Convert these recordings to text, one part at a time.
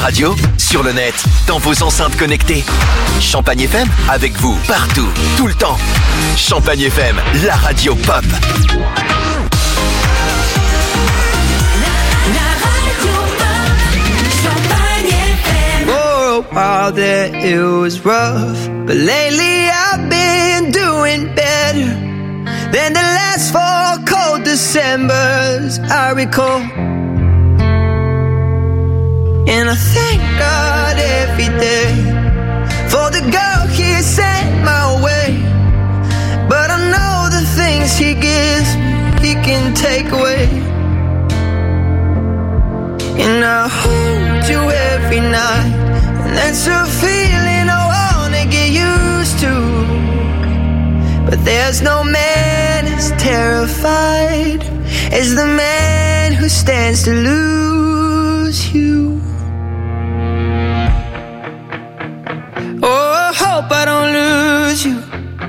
radio, sur le net, dans vos enceintes connectées. Champagne FM, avec vous, partout, tout le temps. Champagne FM, la radio pop. For a while there it was rough, but lately I've been doing better than the last 4 cold Decembers I recall. And I thank God every day for the girl He sent my way. But I know the things He gives me, He can take away. And I hold you every night, and that's a feeling I wanna get used to. But there's no man as terrified as the man who stands to lose you. Oh, I hope I don't lose you.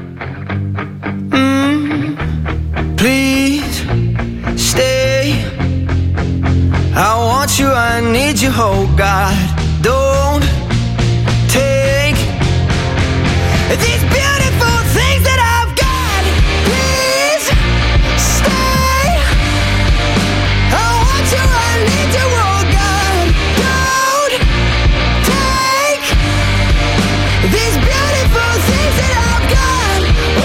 Please stay. I want you, I need you, oh God. Don't take these beautiful things that I've got. Please stay. I want you, I need you, oh God. Don't take these beautiful things that I've got.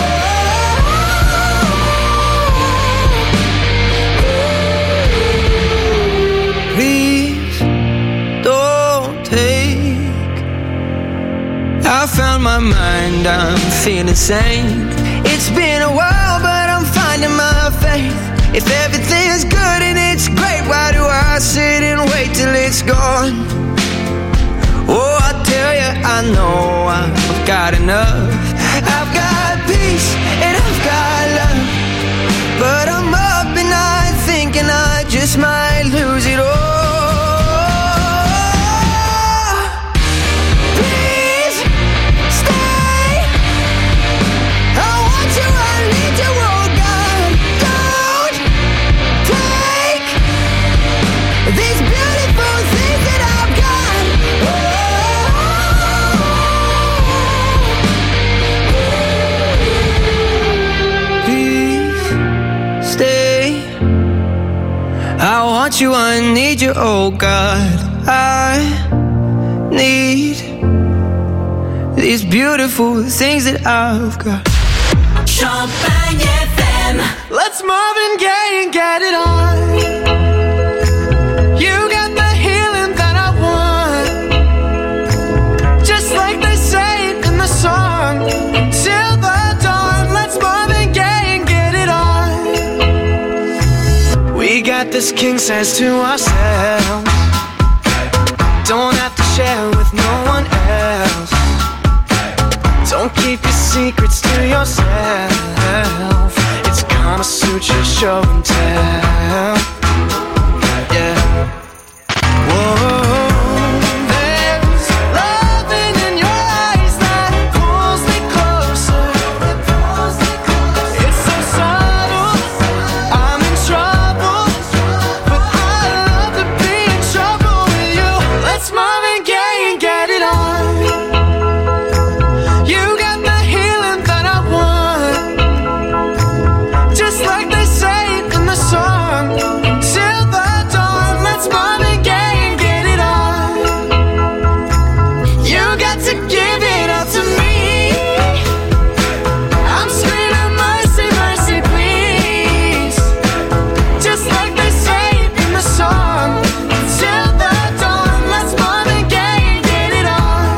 Please don't take. I found my mind, I'm feeling sane. It's been a while, but I'm finding my faith. If everything's good and it's great, why do I sit and wait till it's gone? Oh, I tell you, I know I've got enough. I've got peace and I've got love, but I'm up at night thinking I just might lose it all. Please stay. I want you, I need you, oh God. Don't take these beautiful things that I've got. Please stay. I want you, I need you, oh God. I need these beautiful things that I've got. Champagne FM. Let's Marvin Gaye and get it on. You got the healing that I want, just like they say it in the song. Till the dawn, let's Marvin Gaye and get it on. We got this king size to ourselves, don't have to share with no one else. Don't keep your secrets to yourself. It's gonna suit your show and tell. Yeah. Whoa. There's loving in your eyes that pulls me closer. It's so subtle, I'm in trouble, but I love to be in trouble with you. Let's Marvin Gaye and get it on. You got the healing that I want, just like they say it in the song. Till the dawn, let's Marvin Gaye and get it on. You got to give it up to me. I'm screaming mercy, mercy, please, just like they say it in the song. Till the dawn, let's Marvin Gaye and get it on.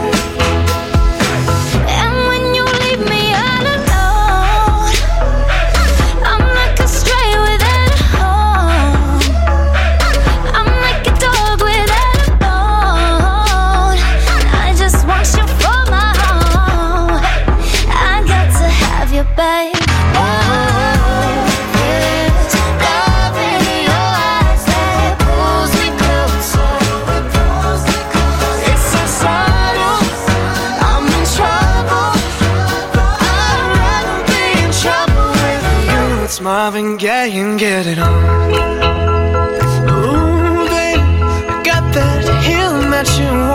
And when you leave me all alone, I'm like a stray without a home. I'm like a dog without a bone. I just want you for my home. I got to have you, babe. Oh, there's love in your eyes that pulls me closer. It's so subtle, I'm in trouble, but I'd rather be in trouble with you. It's Marvin Gaye and get it on. Ooh, babe, I got that healing that you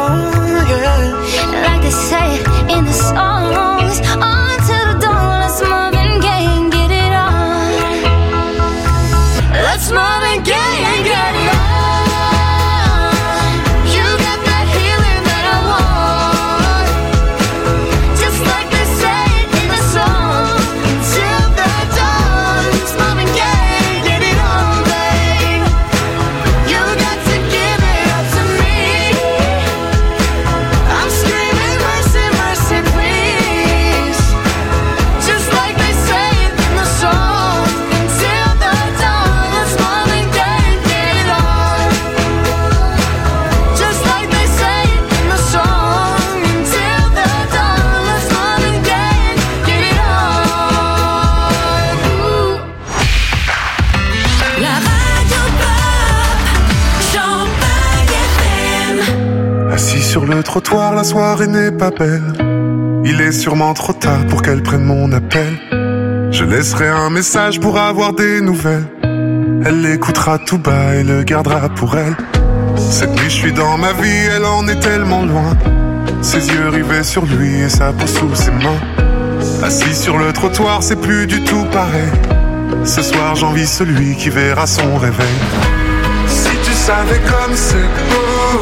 sur le trottoir, la soirée n'est pas belle. Il est sûrement trop tard pour qu'elle prenne mon appel. Je laisserai un message pour avoir des nouvelles. Elle l'écoutera tout bas et le gardera pour elle. Cette nuit je suis dans ma vie, elle en est tellement loin. Ses yeux rivés sur lui et sa peau sous ses mains. Assis sur le trottoir, c'est plus du tout pareil. Ce soir j'envie celui qui verra son réveil. Si tu savais comme c'est beau,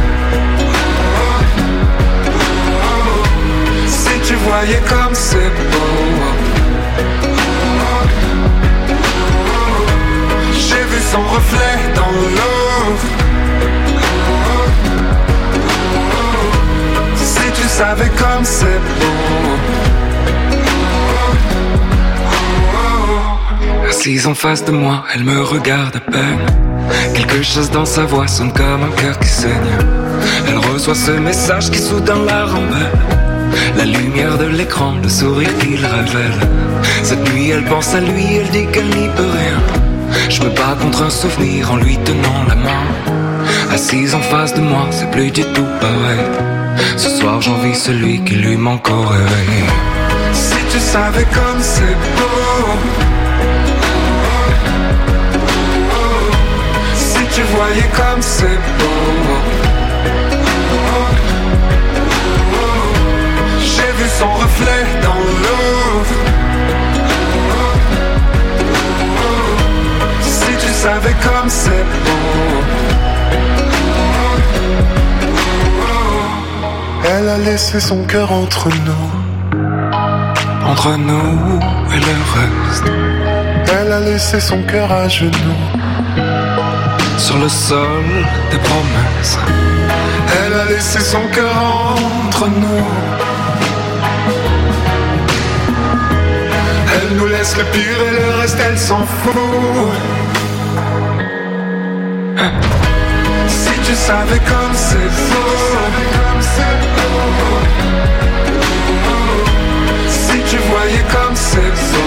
si tu voyais comme c'est beau. J'ai vu son reflet dans l'eau. Si tu savais comme c'est beau. Assise en face de moi, elle me regarde à peine. Quelque chose dans sa voix sonne comme un cœur qui saigne. Elle reçoit ce message qui soudain la rembelle. La lumière de l'écran, le sourire qu'il révèle. Cette nuit elle pense à lui, elle dit qu'elle n'y peut rien. Je me bats contre un souvenir en lui tenant la main. Assise en face de moi, c'est plus du tout pareil. Ce soir j'envie celui qui lui manque au réveil. Si tu savais comme c'est beau, si tu voyais comme c'est beau. J'ai vu son reflet dans l'eau. Si tu savais comme c'est beau. Elle a laissé son cœur entre nous et le reste. Elle a laissé son cœur à genoux sur le sol des promesses. Elle a laissé son cœur entre nous. Elle nous laisse le pire et le reste elle s'en fout. Si tu savais comme c'est beau. Si tu voyais comme c'est beau.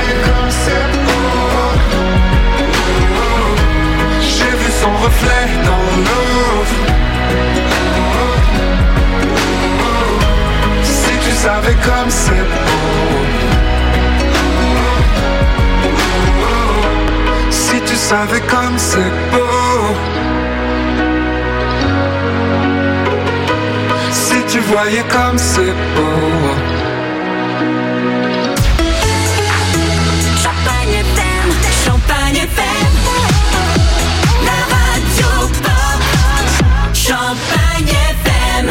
J'ai vu son reflet dans l'eau. Si tu savais comme c'est beau. Si tu savais comme c'est beau. Si tu voyais comme c'est beau. Champagne FM, Champagne FM, la radio pop. Champagne FM.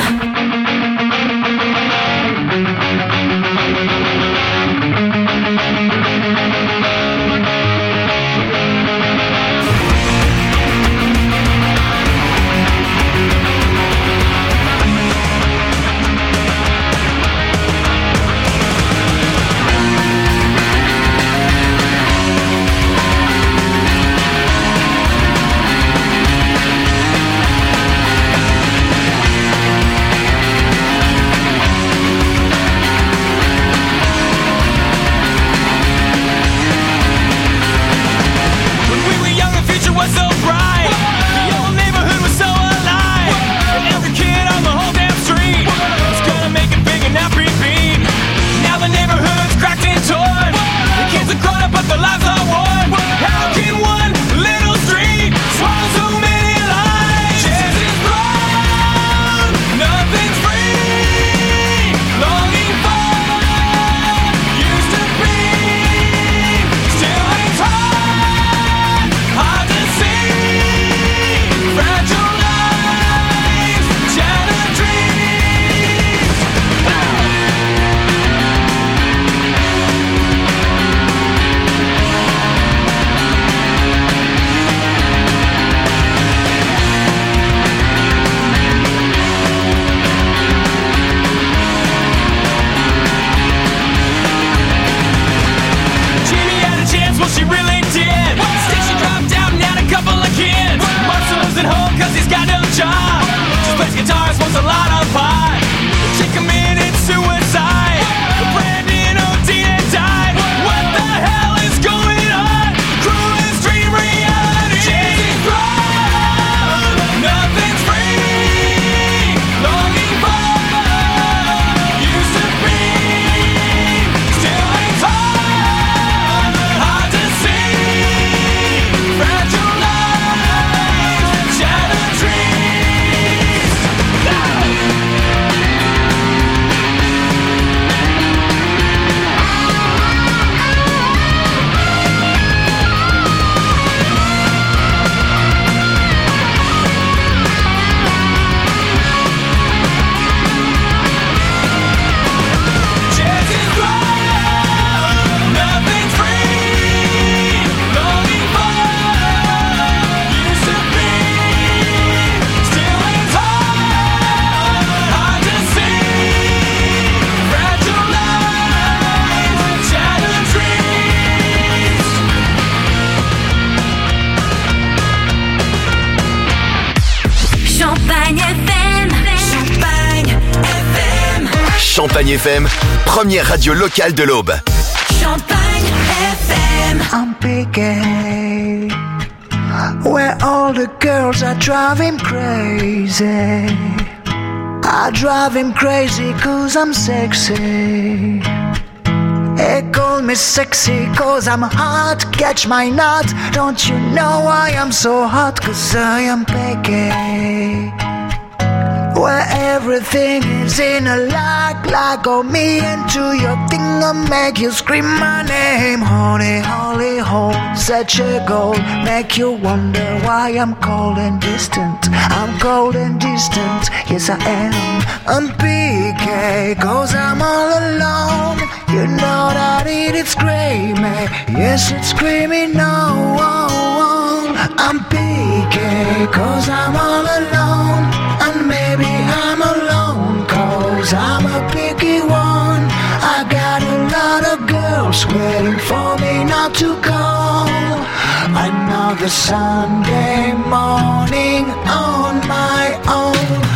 Champagne FM, première radio locale de l'Aube. Champagne FM. I'm Piqué, where all the girls are driving crazy. I drive him crazy cause I'm sexy. They call me sexy cause I'm hot. Catch my nut. Don't you know I am so hot? Cause I am Piqué, where everything is in a like on me into your thing and make you scream my name. Honey, holy hole, such a goal, make you wonder why I'm cold and distant. I'm cold and distant, yes I am. I'm PK, cause I'm all alone. You know that it's screaming, yes it's screaming no. I'm PK, cause I'm all alone. And maybe I'm alone, cause I'm a picky one. I got a lot of girls waiting for me not to go. Another Sunday morning on my own.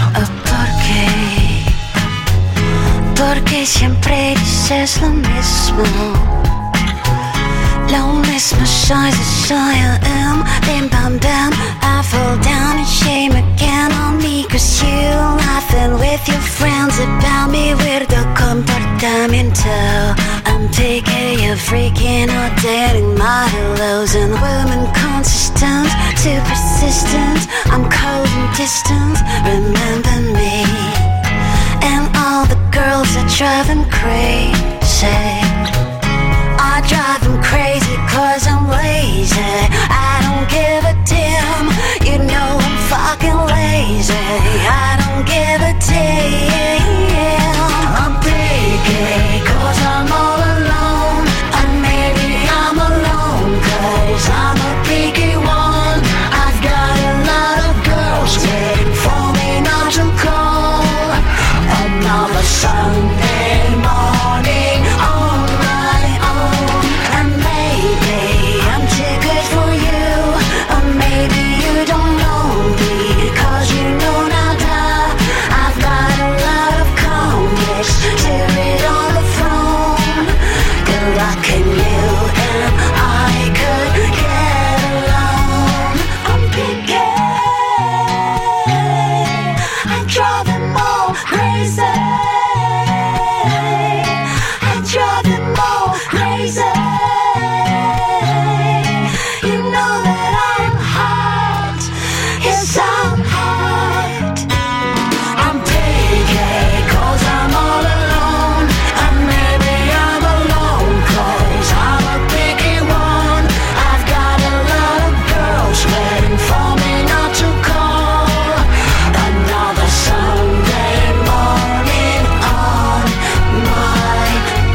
Porque siempre dices lo mismo. Lo mismo soy, I am. Bim bam bam, I fall down in shame again on me. Cause you laughing with your friends about me. Weirdo comportamiento. I'm taking you freaking out, dating my hellos. And women consistent, too persistent. I'm cold and distant, remember me. And all the girls are driving crazy. I drive them crazy cause I'm lazy. I don't give a damn. You know I'm fucking lazy. I don't give a damn. I'm picky cause I'm all alone. And maybe I'm alone cause I'm a picky one. I've got a lot of girls waiting for me not to call. Another Sunday morning on my own. And maybe I'm too good for you. Or maybe you don't know me, cause you know nada. I've got a lot of comics to read on the phone. Good luck in you and I could get along. I'm picky, I drive them all crazy. I drive them all crazy. You know that I'm hot. Yes, I'm hot. I'm picky cause I'm all alone. And maybe I'm alone cause I'm a picky one. I've got a lot of girls waiting for me not to call. Another Sunday morning on my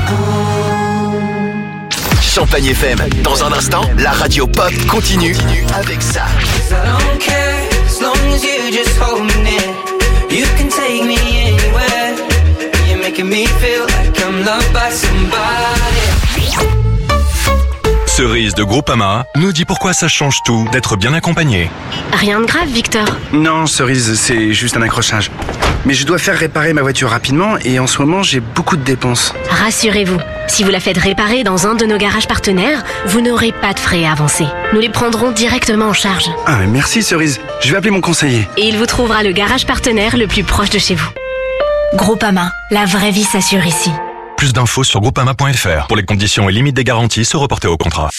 own. Champagne FM, dans un instant, la radio pop continue avec ça. I don't care as long as you just hold me near. You can take me anywhere. You're making me feel like I'm loved by somebody. Cerise de Groupama nous dit pourquoi ça change tout d'être bien accompagné. Rien de grave, Victor. Non, Cerise, c'est juste un accrochage. Mais je dois faire réparer ma voiture rapidement et en ce moment, j'ai beaucoup de dépenses. Rassurez-vous, si vous la faites réparer dans un de nos garages partenaires, vous n'aurez pas de frais à avancer. Nous les prendrons directement en charge. Ah, mais merci Cerise. Je vais appeler mon conseiller. Et il vous trouvera le garage partenaire le plus proche de chez vous. Groupama, la vraie vie s'assure ici. Plus d'infos sur groupama.fr. Pour les conditions et limites des garanties, se reporter au contrat.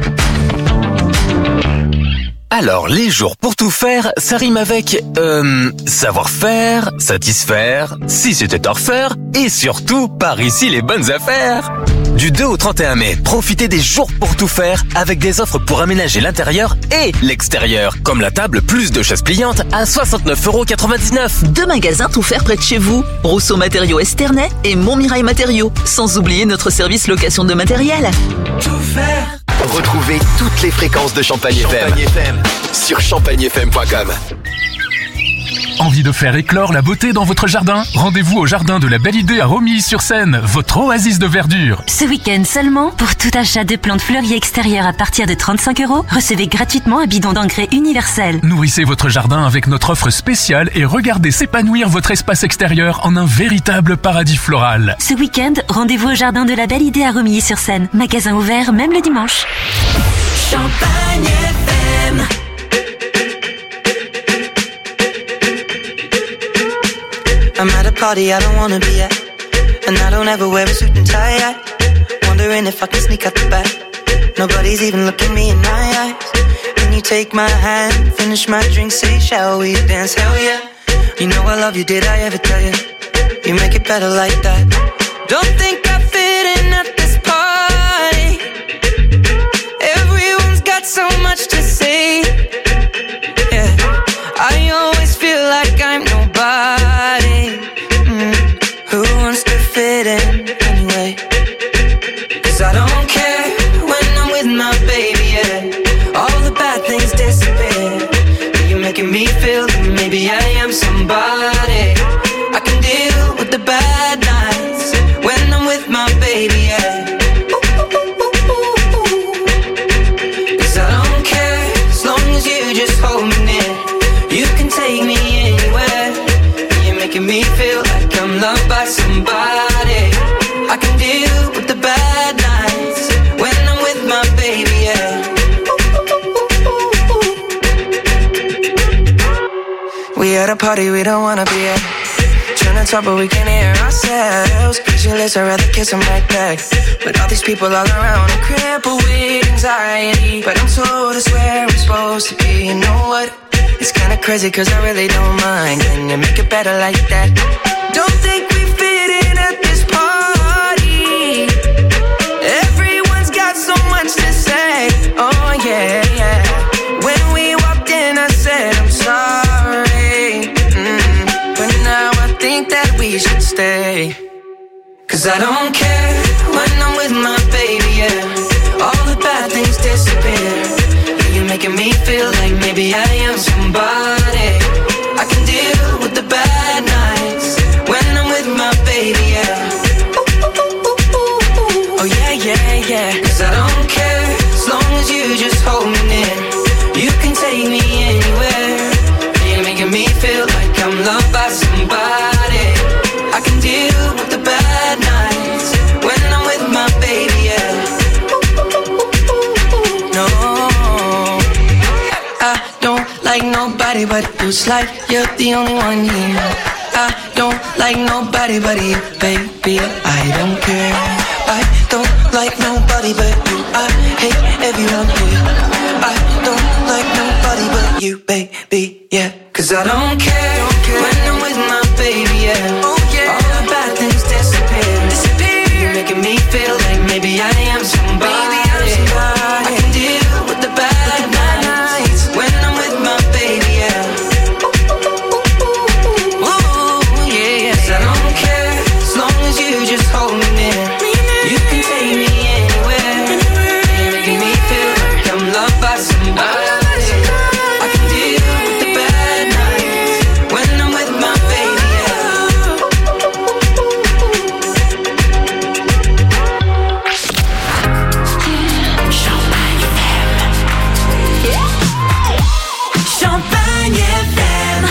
Alors, les jours pour tout faire, ça rime avec savoir-faire, satisfaire, si c'était à refaire, et surtout, par ici les bonnes affaires. Du 2 au 31 mai, profitez des jours pour tout faire avec des offres pour aménager l'intérieur et l'extérieur, comme la table plus de chaises pliantes à 69,99 €. 2 magasins tout faire près de chez vous, Rousseau Matériaux Esternay et Montmirail Matériaux, sans oublier notre service location de matériel. Tout faire. Retrouvez toutes les fréquences de Champagne FM sur champagnefm.com. Envie de faire éclore la beauté dans votre jardin? Rendez-vous au jardin de la Belle Idée à Romilly-sur-Seine, votre oasis de verdure. Ce week-end seulement, pour tout achat de plantes fleuries extérieures à partir de 35 €, recevez gratuitement un bidon d'engrais universel. Nourrissez votre jardin avec notre offre spéciale et regardez s'épanouir votre espace extérieur en un véritable paradis floral. Ce week-end, rendez-vous au jardin de la Belle Idée à Romilly-sur-Seine. Magasin ouvert même le dimanche. Champagne FM. I'm at a party I don't wanna be at, and I don't ever wear a suit and tie yet. Wondering if I can sneak out the back. Nobody's even looking me in my eyes. Can you take my hand, finish my drink, say shall we dance? Hell yeah. You know I love you, did I ever tell you? You make it better like that. Don't think I fit in at this party. Everyone's got so much to say. Yeah, I always feel like I'm nobody. Who wants to fit in anyway? 'Cause I don't care when I'm with my baby, yeah. All the bad things disappear. You're making me feel that maybe I am somebody. I can deal with the bad nights when I'm with my baby, yeah. 'Cause I don't care as long as you just hold me near. You can take me anywhere. You're making me feel like I'm loved by somebody. I can deal with the bad nights when I'm with my baby, yeah. We at a party we don't wanna be at. Trying to talk but we can't hear ourselves. Pictureless, I'd rather kiss them right back. But all these people all around, I'm crippled with anxiety. But I'm told it's where I'm supposed to be. You know what? It's kinda crazy 'cause I really don't mind. Can you make it better like that? Don't think we fit in at this party. Everyone's got so much to say. Oh yeah, yeah. When we walked in I said I'm sorry. But now I think that we should stay. 'Cause I don't care when I'm with my baby, yeah. All the bad things disappear. You're making me feel like maybe I am somebody. I can deal with the bad nights when I'm with my baby, yeah. Oh yeah, yeah, yeah. 'Cause I don't care as long as you just hold me near. You can take me anywhere. You're making me feel like I'm loved by somebody. I can deal with the bad nights when I'm with my baby, yeah. No, I don't like nobody but you. It's like you're the only one here. I don't like nobody but you, baby. I don't care. I don't like nobody but you. I hate everyone here. I don't like nobody but you, baby, yeah. 'Cause I don't care when I'm with my baby, yeah. Oh yeah. All the bad things disappear. You're making me feel like maybe I am somebody. I can deal with the bad nights when I'm with my baby, yeah. Ooh, yeah. 'Cause I don't care as long as you just hold me near. You can take me anywhere. You're making me feel like I'm loved by somebody. I can deal with the bad nights when I'm with my baby, yeah. Champagne FM.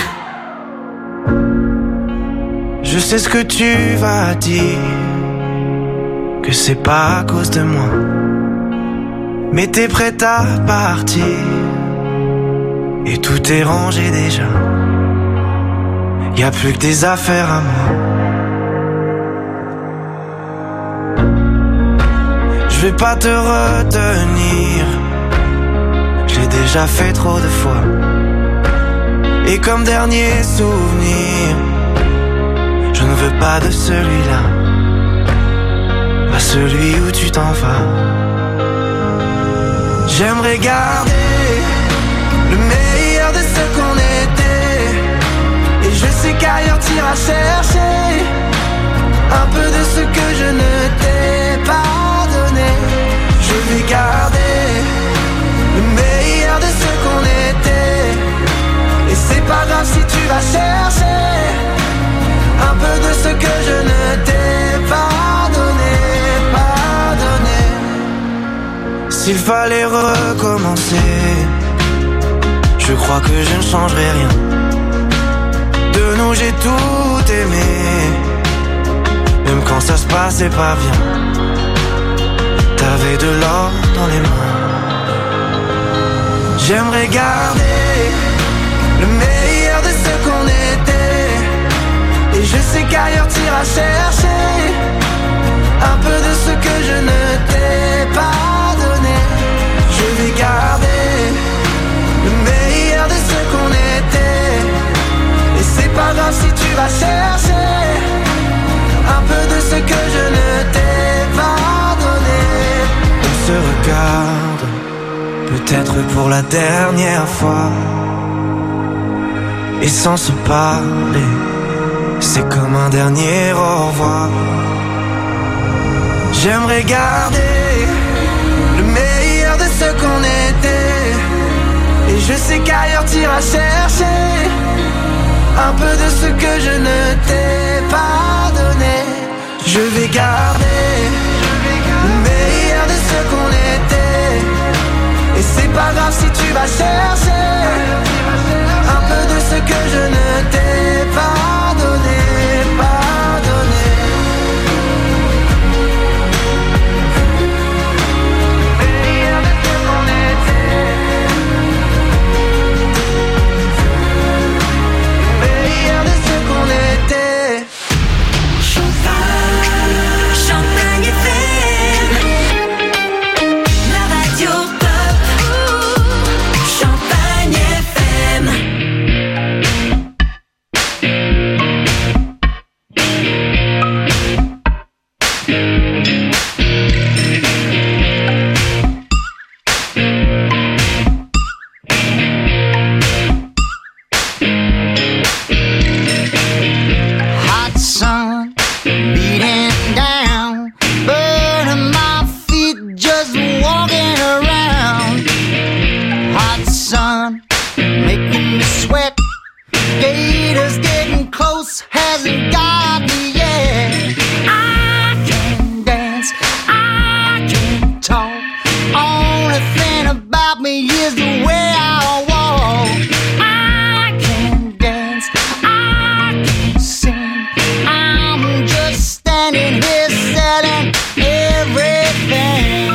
Je sais ce que tu vas dire, que c'est pas à cause de moi, mais t'es prête à partir, et tout est rangé déjà. Y a plus que des affaires à moi. Je vais pas te retenir, je l'ai déjà fait trop de fois. Et comme dernier souvenir, je ne veux pas de celui-là, pas celui où tu t'en vas. J'aimerais garder le meilleur de ce qu'on était, et je sais qu'ailleurs t'iras chercher un peu de ce que je ne t'ai pas donné. Je vais garder le meilleur de ce qu'on était, et c'est pas grave si tu tu vas chercher un peu de ce que je ne t'ai pas donné, pas donné. S'il fallait recommencer, je crois que je ne changerai rien. De nous j'ai tout aimé, même quand ça se passait pas bien. T'avais de l'or dans les mains. J'aimerais garder le meilleur de ce qu'on était. Et je sais qu'ailleurs t'iras chercher un peu de ce que je ne t'ai pas donné. Je vais garder le meilleur de ce qu'on était. Et c'est pas grave si tu vas chercher un peu de ce que je ne t'ai pas donné. On se regarde, peut-être pour la dernière fois, et sans se parler, c'est comme un dernier au revoir. J'aimerais garder le meilleur de ce qu'on était. Et je sais qu'ailleurs t'iras chercher un peu de ce que je ne t'ai pas donné. Je vais garder le meilleur de ce qu'on était. Et c'est pas grave si tu vas chercher un peu de ce que je ne t'ai pas donné, pas donné. Le meilleur de ce qu'on était. Le meilleur de ce qu'on était. Champagne FM, la radio pop. Champagne FM. Hot sun beating down, burning my feet just walking around. Hot sun making me sweat. Gators getting close, hasn't got me yet. I can dance, I can talk. Only thing about me is the way I walk. I can dance, I can sing. I'm just standing here selling everything.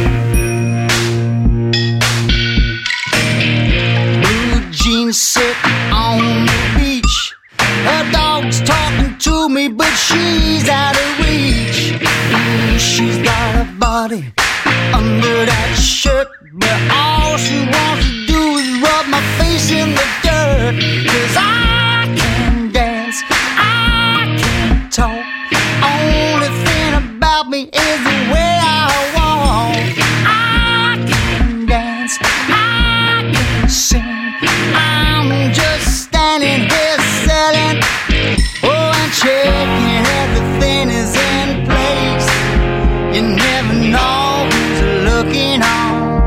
Blue jeans sit on the beach. Her dog's talking to me, but she's out of reach. She's got a body under that shirt, but all she wants to do is rub my face in the dirt. 'Cause I can dance, I can talk. Only thing about me is the way I walk. I can dance, I can sing. I'm just standing here selling, oh, and checking everything is in place. You never know who's looking on.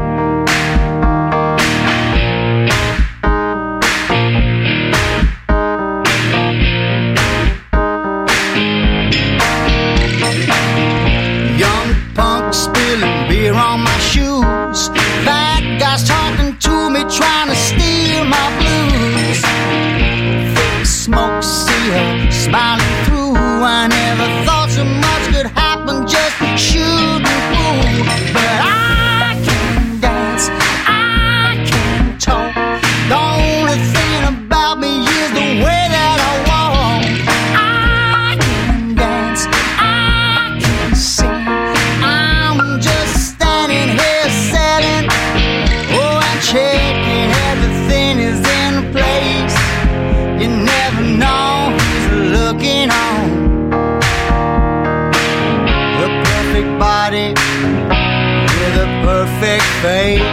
Young punk spilling beer on my shoes. Bad guys talking to me, trying to steal my blues. Thick smoke, see her smiling through. I never thought so much could happen just shooting through. But I can dance, I can talk. The only thing about me is the way that I walk. I can dance, I can sing. I'm just standing here selling, oh, and checking everything is in place. You never know who's looking on. A perfect body with a perfect face.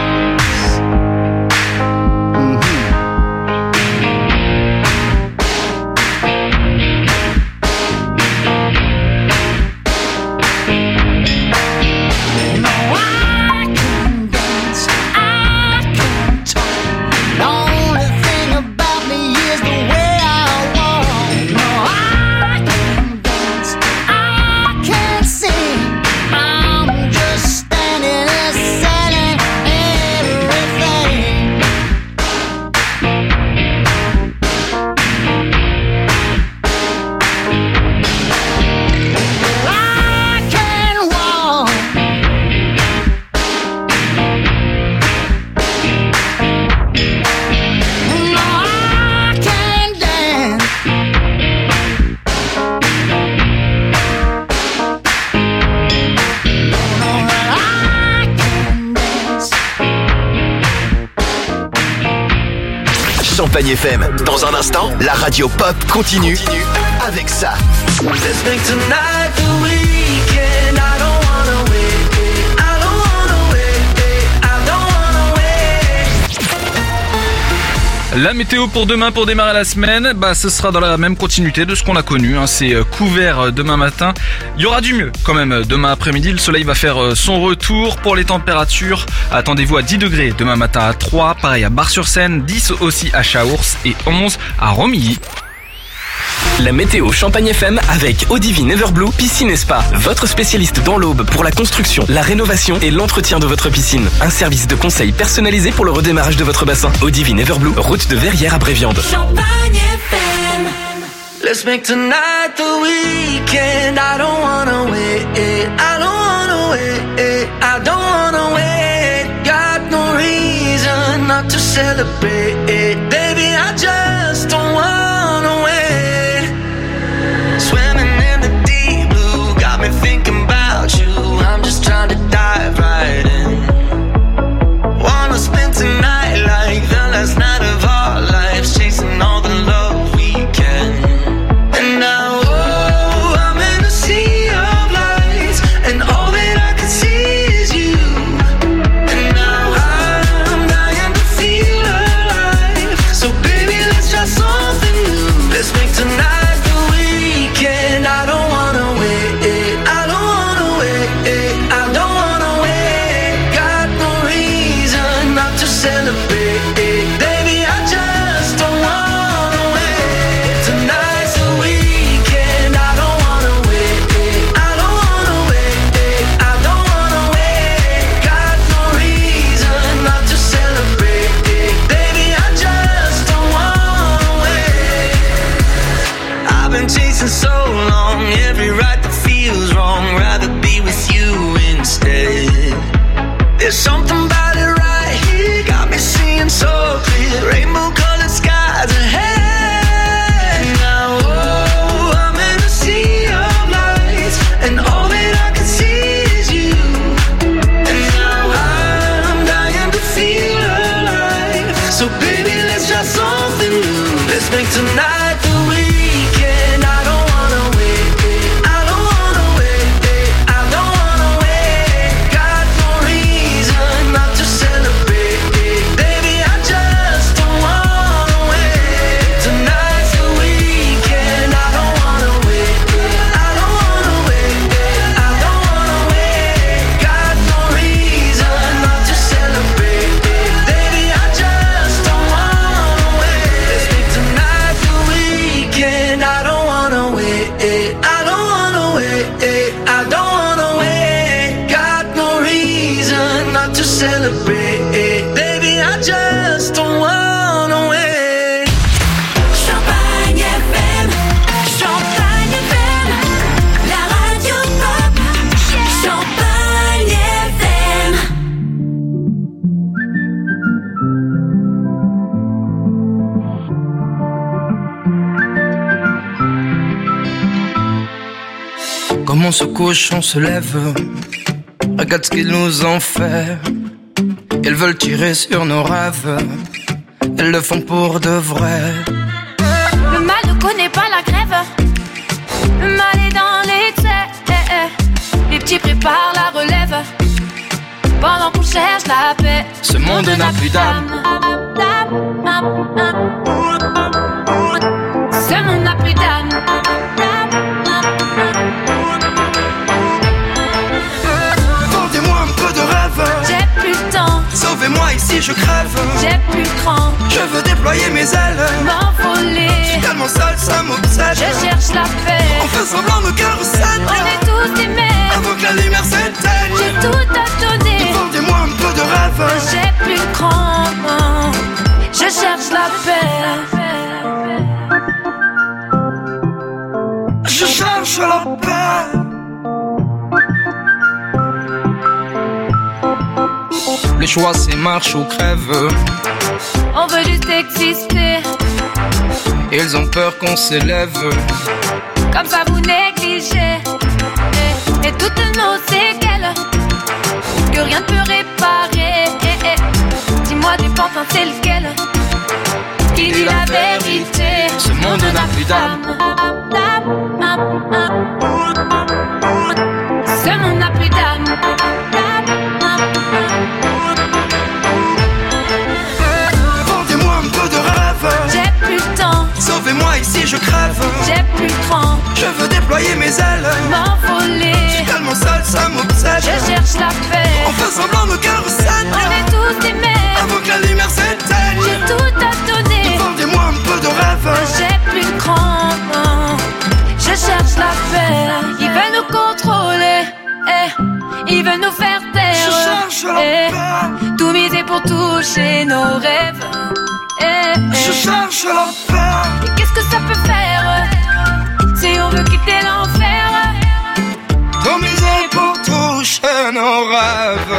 The only thing about me is the way Champagne FM. Dans un instant, la radio pop continue avec ça. Let's make tonight the weekend. I don't wanna wait. I don't wanna wait. I don't wanna wait. La météo pour demain, pour démarrer la semaine, ce sera dans la même continuité de ce qu'on a connu. C'est couvert demain matin. Il y aura du mieux quand même demain après-midi. Le soleil va faire son retour. Pour les températures, attendez-vous à 10 degrés demain matin à 3. Pareil à Bar-sur-Seine, 10 aussi à Chaours et 11 à Romilly. La météo Champagne FM avec Odivine Everblue Piscine et Spa. Votre spécialiste dans l'Aube pour la construction, la rénovation et l'entretien de votre piscine. Un service de conseil personnalisé pour le redémarrage de votre bassin. Odivine Everblue, route de Verrières à Bréviande. Champagne FM. Let's make tonight the weekend. I don't wanna wait. I don't wanna wait. I don't wanna wait. Got no reason not to celebrate. Baby, I just don't wanna wait. Swimming in the deep blue, got me thinking about you. I'm just trying to dive right in. Wanna spend tonight like the last night of our lives, chasing all the love we can. And now, oh, I'm in a sea of lights, and all that I can see is you. And now I'm dying to feel alive. So baby, let's try something new. Let's make tonight I don't wanna wait, I don't wanna wait, I don't wanna wait. Got no reason not to celebrate, baby, I just don't wanna wait. Tonight's the weekend, I don't wanna wait, I don't wanna wait, I don't wanna wait. Got no reason not to celebrate, baby, I just don't wanna wait. I've been chasing so long, every right that feels wrong, rather be with you instead. There's something about it right here, got me seeing so clear, rainbow colored skies ahead. Now, oh, I'm in a sea of lights, and all that I can see is you. And now I'm dying to feel alive. So baby, let's try something new. Let's make tonight the weekend. I don't wanna wait. Celebrate, baby, I just don't wanna wait. Champagne FM, Champagne FM, la radio pop. Champagne FM. Comment ce cochon se lève, regarde ce qu'ils nous ont fait. Ils veulent tirer sur nos rêves, elles le font pour de vrai. Le mal ne connaît pas la grève, le mal est dans l'excès. Les petits préparent la relève, pendant qu'on cherche la paix. Ce monde n'a plus d'âme. Ce monde n'a plus d'âme. Vendez-moi un peu de rêve. J'ai plus le temps. Sauvez-moi ici, je crève. J'ai plus le cran. Je veux déployer mes ailes. M'envoler. Je suis tellement seul, ça m'obsède. Je cherche la paix. On fait semblant, nos cœurs recèdent. On est tous aimés. Avant que la lumière s'éteigne. J'ai tout à donner. Vendez-moi un peu de rêve. J'ai plus le cran. Je cherche la paix. Je cherche la paix. Le choix c'est marche ou crève. On veut juste exister. Ils ont peur qu'on s'élève. Comme ça vous négligez. Et toutes nos séquelles que rien ne peut réparer. Dis-moi des pantins c'est lequel qui dis la vérité. Ce monde n'a plus d'âme. Ce monde n'a plus d'âme. Vendez-moi un peu de rêve. J'ai plus le temps. Sauvez-moi ici, je crève. J'ai plus le cran. Je veux déployer mes ailes. M'envoler. Je suis tellement seul, ça m'obsède. Je cherche la paix. On fait semblant, nos cœurs saignent. On est tous des mères. Avant que la lumière s'éteigne. J'ai tout à donner. Vendez-moi un peu de rêve. J'ai plus le cran. Je cherche la paix. Il veut nous contrôler. Il veut nous faire taire. Je cherche la paix. Tout miser pour toucher nos rêves. Je cherche la paix. Et qu'est-ce que ça peut faire si on veut quitter l'enfer? Tout miser pour toucher nos rêves.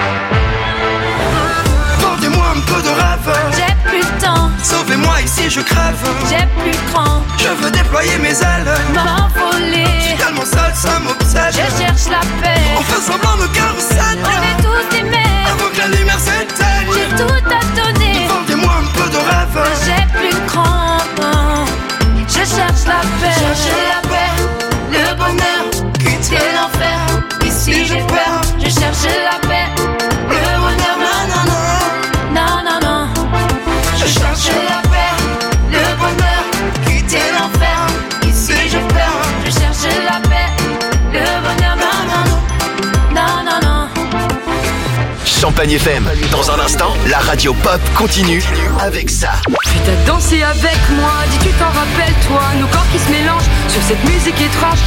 Vendez-moi un peu de rêve. J'ai plus le temps. Sauvez-moi ici, je crève. J'ai plus le cran. Je veux déployer mes ailes. M'envoler. Je suis tellement seul, ça m'obsède. Je cherche la paix. On fait semblant, nos cœurs saignent. On est tous des mères. Avant que la lumière s'éteigne. J'ai tout à donner. Vendez-moi un peu de rêve. J'ai plus le cran. Je cherche la paix. Chercher la paix. Le bonheur. Quitter l'enfer. Ici j'ai peur. Je cherche la paix. Le bonheur. Non, non, non. Je cherche la paix. Le bonheur. Quitter l'enfer. Ici j'ai peur. Je cherche la paix. Le bonheur. Non, non, non. Non, non, non. Champagne FM. Dans un instant, la radio pop continue avec ça. Puis t'as dansé avec moi, dis tu t'en rappelles toi, nos corps qui se mélangent sur cette musique étrange.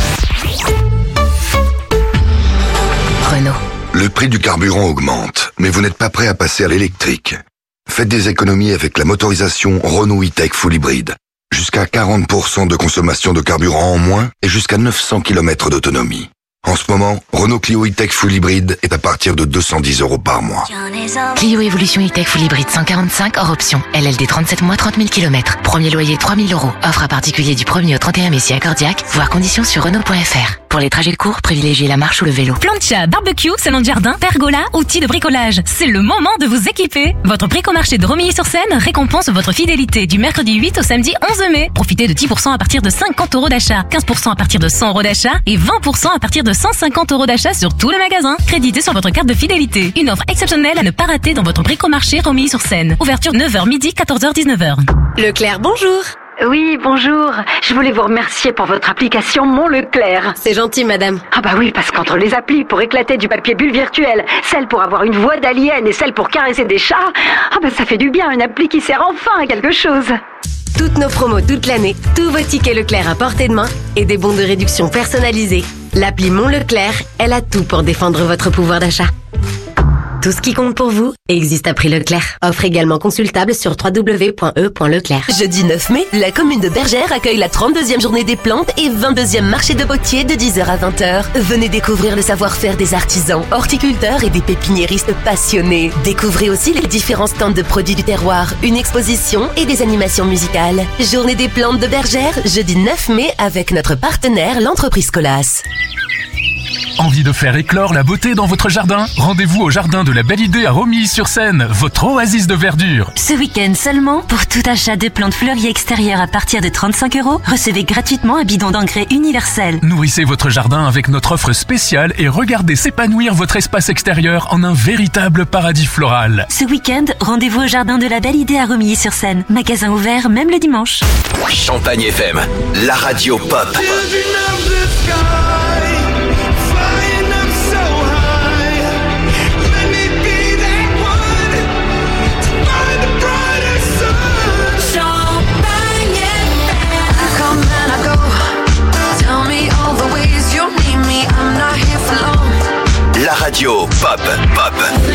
Renault. Le prix du carburant augmente, mais vous n'êtes pas prêt à passer à l'électrique. Faites des économies avec la motorisation Renault E-Tech Full Hybrid. Jusqu'à 40% de consommation de carburant en moins et jusqu'à 900 km d'autonomie. En ce moment, Renault Clio E-Tech Full Hybrid est à partir de 210 € par mois. Clio Evolution E-Tech Full Hybrid 145 hors option. LLD 37 mois, 30 000 km. Premier loyer 3 000 €. Offre à particulier du 1er au 31 mai si accordiaque. Voir conditions sur Renault.fr. Pour les trajets courts, privilégiez la marche ou le vélo. Plancha, barbecue, salon de jardin, pergola, outils de bricolage. C'est le moment de vous équiper. Votre bricomarché de Romilly-sur-Seine récompense votre fidélité du mercredi 8 au samedi 11 mai. Profitez de 10% à partir de 50 € d'achat, 15% à partir de 100 € d'achat et 20% à partir de 150 € d'achat sur tout le magasin. Crédité sur votre carte de fidélité. Une offre exceptionnelle à ne pas rater dans votre bricomarché Romilly-sur-Seine. Ouverture 9h midi, 14h, 19h. Leclerc, bonjour. Oui, bonjour. Je voulais vous remercier pour votre application Mon Leclerc. C'est gentil, madame. Ah bah oui, parce qu'entre les applis pour éclater du papier bulle virtuel, celle pour avoir une voix d'alien et celle pour caresser des chats, ah bah ça fait du bien, une appli qui sert enfin à quelque chose. Toutes nos promos toute l'année, tous vos tickets Leclerc à portée de main et des bons de réduction personnalisés. L'appli Mon Leclerc, elle a tout pour défendre votre pouvoir d'achat. Tout ce qui compte pour vous existe à prix Leclerc. Offre également consultable sur www.e.leclerc. Jeudi 9 mai, la commune de Bergère accueille la 32e journée des plantes et 22e marché de Potier de 10h à 20h. Venez découvrir le savoir-faire des artisans, horticulteurs et des pépiniéristes passionnés. Découvrez aussi les différents stands de produits du terroir, une exposition et des animations musicales. Journée des plantes de Bergère, jeudi 9 mai avec notre partenaire, l'entreprise Colas. Envie de faire éclore la beauté dans votre jardin? Rendez-vous au jardin de la Belle Idée à Romilly-sur-Seine, votre oasis de verdure. Ce week-end seulement, pour tout achat de plantes fleuries extérieures à partir de 35 €, recevez gratuitement un bidon d'engrais universel. Nourrissez votre jardin avec notre offre spéciale et regardez s'épanouir votre espace extérieur en un véritable paradis floral. Ce week-end, rendez-vous au jardin de la Belle Idée à Romilly-sur-Seine. Magasin ouvert même le dimanche. Champagne FM, la radio pop. La radio pop, pop.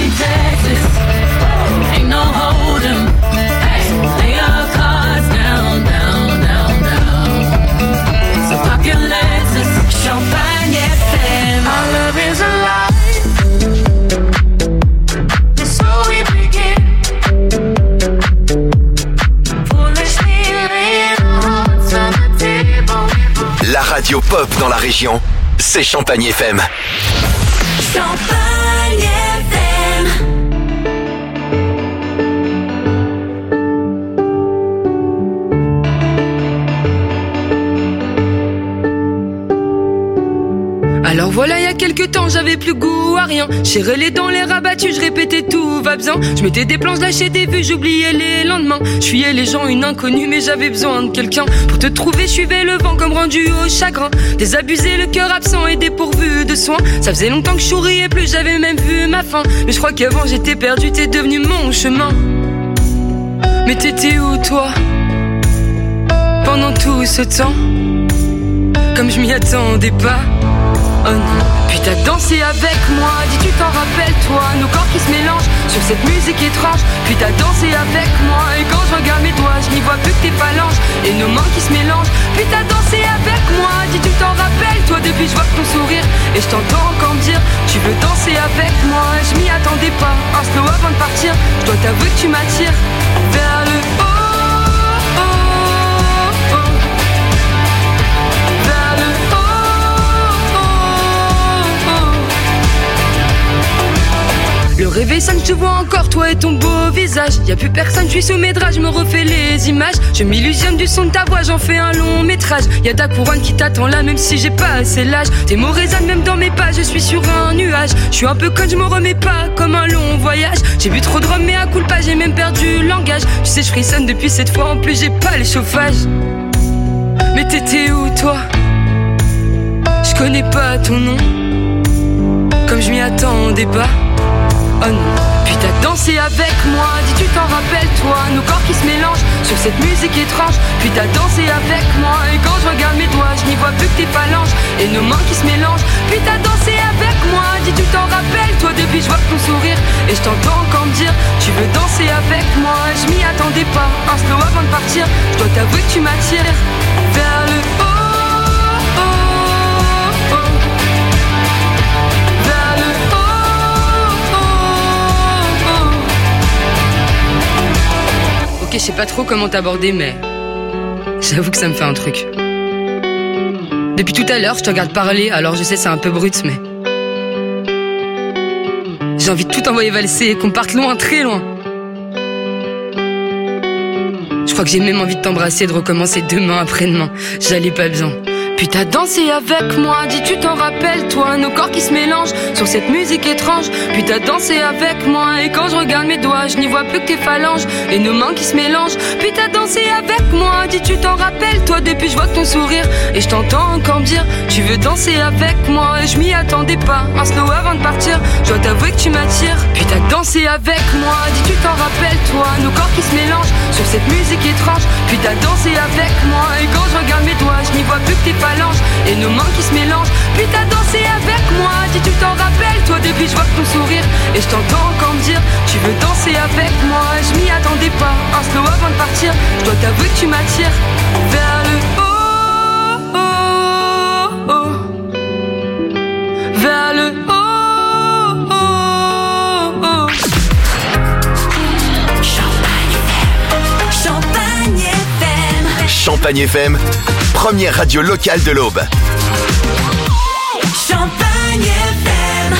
Champagne FM. Our love is alive. It's so we begin. Foolishly laying our hearts on the table. La radio pop dans la région, c'est Champagne FM. Champagne FM. Alors voilà, il y a quelques temps, j'avais plus goût à rien. J'ai les dents, les rabattus, je répétais tout va bien. Je mettais des planches, lâchais des vues, j'oubliais les lendemains. Je fuyais les gens, une inconnue, mais j'avais besoin de quelqu'un. Pour te trouver, je suivais le vent comme rendu au chagrin. Désabusé, le cœur absent et dépourvu de soins. Ça faisait longtemps que je souriais plus, j'avais même vu ma fin. Mais je crois qu'avant j'étais perdu, t'es devenu mon chemin. Mais t'étais où toi pendant tout ce temps? Comme je m'y attendais pas. Oh non. Puis t'as dansé avec moi, dis tu t'en rappelles toi, nos corps qui se mélangent sur cette musique étrange. Puis t'as dansé avec moi, et quand je regarde mes doigts, je n'y vois plus que tes phalanges et nos mains qui se mélangent. Puis t'as dansé avec moi, dis tu t'en rappelles toi, depuis je vois ton sourire et je t'entends encore me dire tu veux danser avec moi. Je m'y attendais pas, un slow avant de partir. Je dois t'avouer que tu m'attires vers le haut. Le réveil sonne, je te vois encore, toi et ton beau visage. Y'a plus personne, je suis sous mes draps, je me refais les images. Je m'illusionne du son de ta voix, j'en fais un long métrage. Y'a ta couronne qui t'attend là, même si j'ai pas assez l'âge. Tes mots résonnent même dans mes pas, je suis sur un nuage. Je suis un peu conne, je me remets pas comme un long voyage. J'ai bu trop de rhum, mais à coup pas, j'ai même perdu le langage. Tu sais, je frissonne depuis cette fois, en plus j'ai pas le chauffage. Mais t'étais où toi? Je connais pas ton nom, comme je m'y attendais pas. Oh non. Puis t'as dansé avec moi, dis tu t'en rappelles toi, nos corps qui se mélangent sur cette musique étrange. Puis t'as dansé avec moi, et quand je regarde mes doigts, je n'y vois plus que tes phalanges et nos mains qui se mélangent. Puis t'as dansé avec moi, dis tu t'en rappelles toi, depuis je vois ton sourire et je t'entends encore me dire tu veux danser avec moi. Je m'y attendais pas, un slow avant de partir. Je dois t'avouer que tu m'attires vers le haut. Ok, je sais pas trop comment t'aborder, mais j'avoue que ça me fait un truc. Depuis tout à l'heure, je te regarde parler, alors je sais c'est un peu brut, mais j'ai envie de tout envoyer valser, qu'on parte loin, très loin. Je crois que j'ai même envie de t'embrasser et de recommencer demain, après-demain. J'allais pas bien. Puis t'as dansé avec moi, dis tu t'en rappelles toi, nos corps qui se mélangent sur cette musique étrange. Puis t'as dansé avec moi, et quand je regarde mes doigts, je n'y vois plus que tes phalanges et nos mains qui se mélangent. Puis t'as dansé avec moi, dis tu t'en rappelles toi, depuis je vois ton sourire et je t'entends encore me dire tu veux danser avec moi. Et je m'y attendais pas, un slow avant de partir. Je dois t'avouer que tu m'attires. Puis t'as dansé avec moi, dis tu t'en rappelles toi, nos corps qui se mélangent sur cette musique étrange. Puis t'as dansé avec moi, et quand je regarde mes doigts, je n'y vois plus que tes phalanges et nos mains qui se mélangent. Puis t'as dansé avec moi, dis tu t'en rappelles toi, depuis je vois ton sourire et je t'entends encore me dire tu veux danser avec moi. Je m'y attendais pas, un slow avant de partir. Je dois t'avouer que tu m'attires vers le haut, oh, oh. Vers le haut, oh, oh. Champagne FM. Champagne FM, première radio locale de l'Aube. Champagne FM.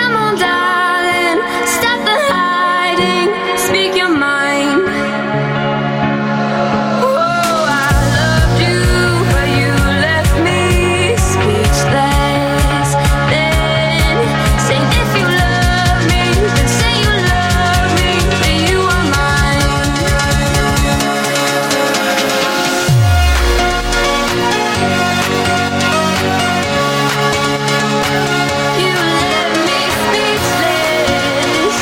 come on, darling, stop the hiding, speak your mind. Oh, I loved you, but you left me speechless. Then say if you love me, then say you love me, that you are mine. You left me speechless.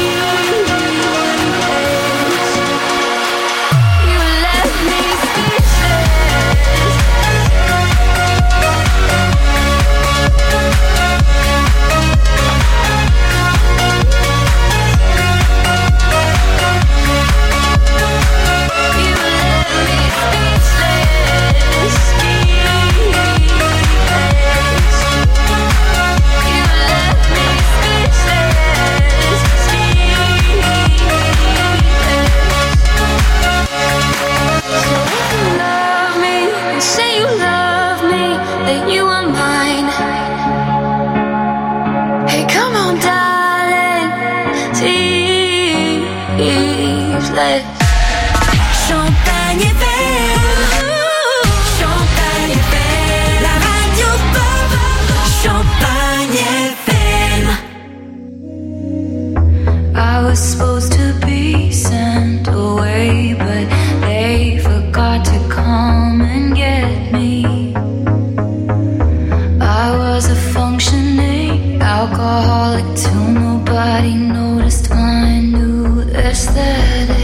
You left me love me, and say you love me, that you are mine. Hey, come on, darling, speechless. Champagne FM. Champagne FM. La radio pop. Champagne FM. I was supposed to be sent away, but they forgot to come and get me. I was a functioning alcoholic till nobody noticed my new aesthetic.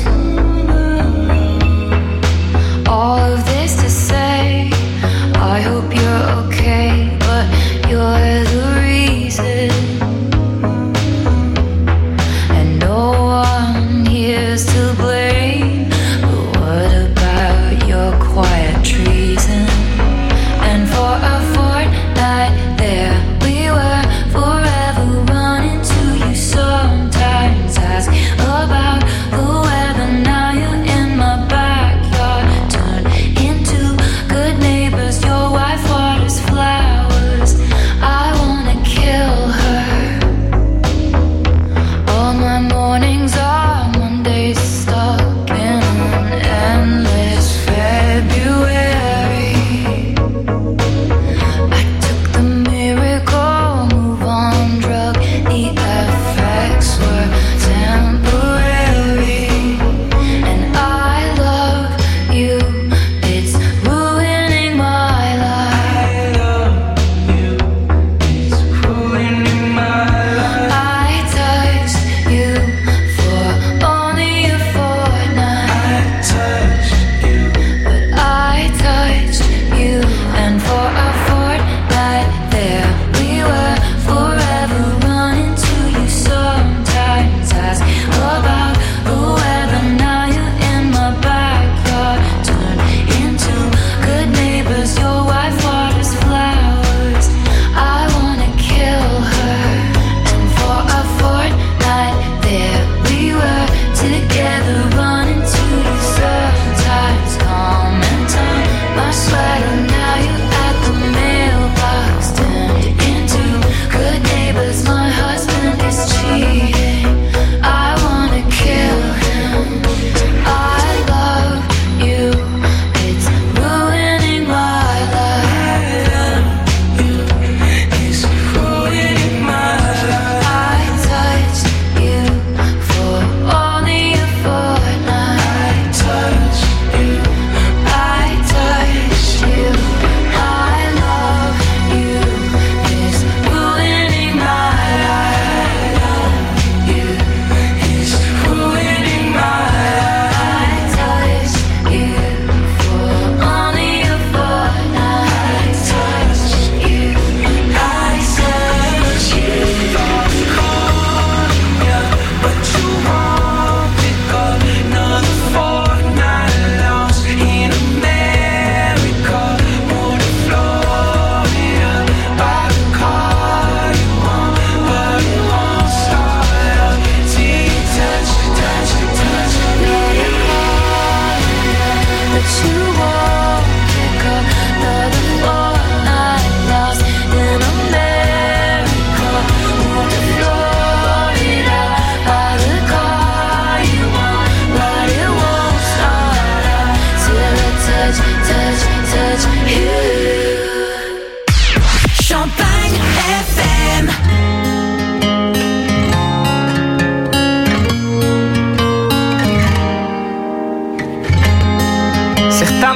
All of this to say, I hope you're okay, but you're the reason. And no one here's to blame. But what about your quiet treason? And for a fortnight there we were, forever running to you. Sometimes ask about the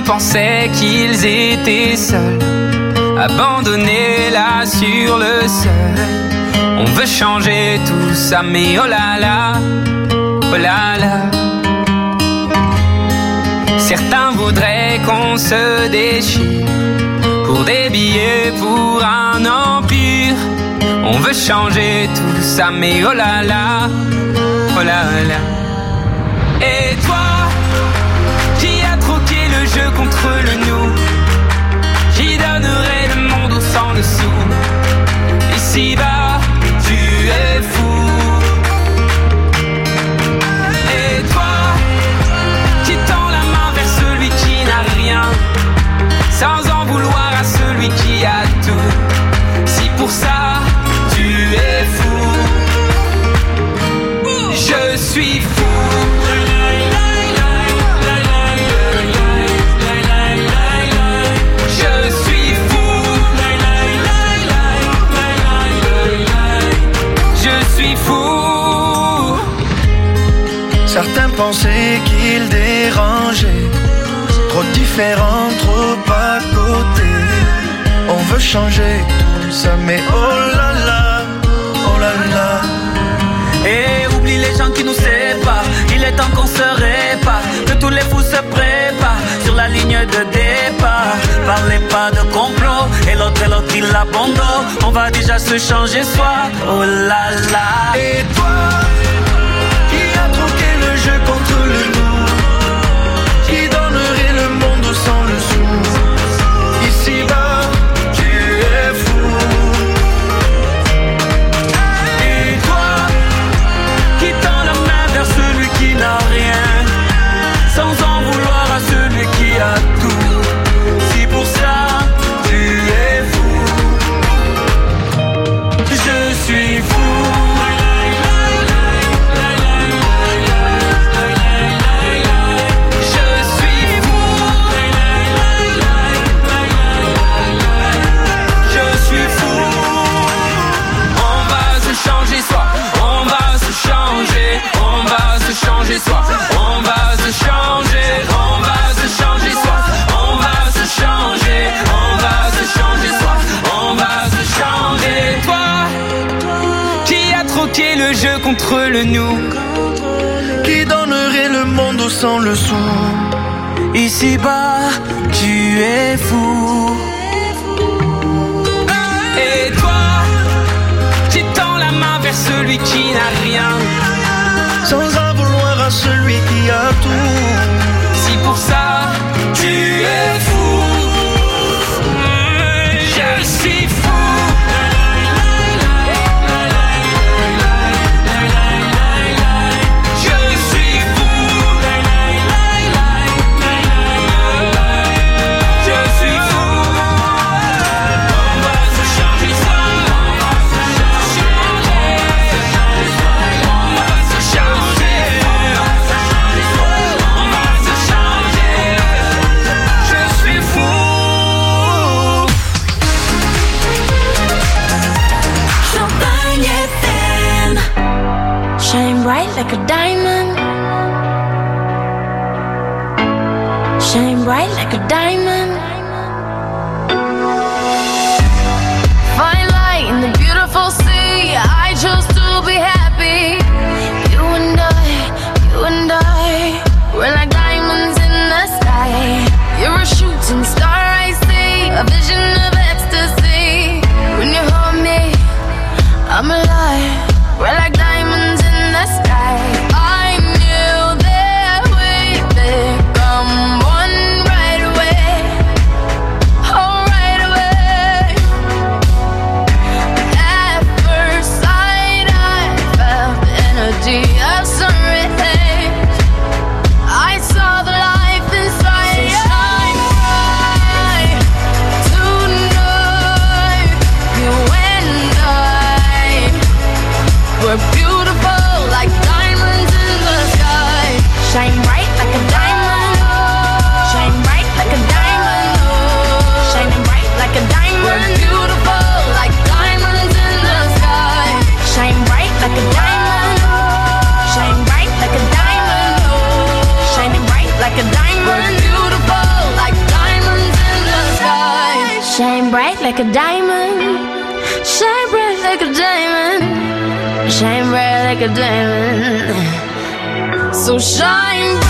pensaient qu'ils étaient seuls, abandonnés là sur le sol. On veut changer tout ça, mais oh là là, oh là là. Certains voudraient qu'on se déchire pour des billets, pour un empire. On veut changer tout ça, mais oh là là, oh là là. Et toi, qui a troqué le jeu contre le nous, qui donnerait le monde au sang dessous. Ici-bas, tu es fou. Et toi, qui tend la main vers celui qui n'a rien, sans en vouloir à celui qui a tout. Si pour ça, tu es fou, je suis fou. Certains pensaient qu'ils dérangeaient, trop différents, trop à côté. On veut changer tout ça, mais oh là là, oh là là. Et oublie les gens qui nous séparent, il est temps qu'on se répare, que tous les fous se préparent sur la ligne de départ. Parlez pas de complot, et l'autre il abandonne. On va déjà se changer soi, oh là là. Et toi, qui a troqué le jeu contre le nous, qui donnerait le monde sans le sou. Ici-bas, tu es fou. Et toi, qui tend la main vers celui qui n'a rien, sans en vouloir à celui qui a tout. Si pour ça, tu es fou, je suis fou. Changer soi, on va se changer, on va se changer soi, on va se changer, on va se changer soi, on va se changer. Toi, qui a troqué le jeu contre le nous, qui donnerait le monde sans le sou. Ici-bas, tu es fou. Et toi, qui tend la main vers celui qui n'a rien, sans en vouloir à celui qui a tout. Si pour ça, tu es fou, je suis fou. Like a diamond, shine bright like a diamond. Fine light in the beautiful sea. I chose to be happy. You and I, we're like diamonds in the sky. You're a shooting star, I see, a vision of ecstasy. When you hold me, I'm alive. We're like diamonds in the sky. I knew that we'd become one right away. Oh, right away. At first sight, I felt the energy of sun rays. I saw the life inside you. Shine bright tonight. You and I, we're beautiful like diamonds in the sky. Shine bright like a diamond. Shine bright like a diamond. Shining bright like a diamond. We're beautiful like diamonds in the sky. Shine bright like a diamond. Shine bright like a diamond. Shining bright like a diamond. We're beautiful like like a diamond. Shine bright like a diamond. Shine bright like a diamond. So shine